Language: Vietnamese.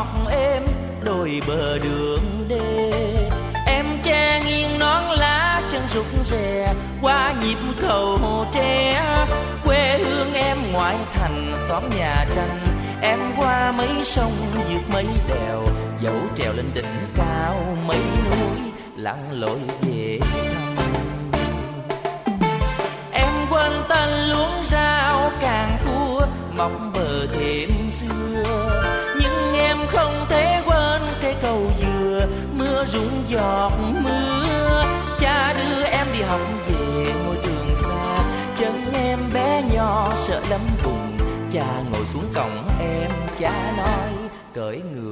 ngọt êm đôi bờ đường đê. Em che nghiêng nón lá chân rụt rè qua nhịp cầu tre. Quê hương em ngoại thành xóm nhà tranh, em qua mấy sông vượt mấy đèo, dẫu trèo lên đỉnh cao mấy núi lặn lội về thăm. Em quên tên luống rau càng cua mọc bờ thềm xưa, nhưng em không thể quên cây cầu dừa mưa rụng giọt mưa. Cha đưa em đi học về ngôi trường xa, chân em bé nhỏ sợ lắm vùng. Cha ngồi xuống cổng em, cha nói cởi người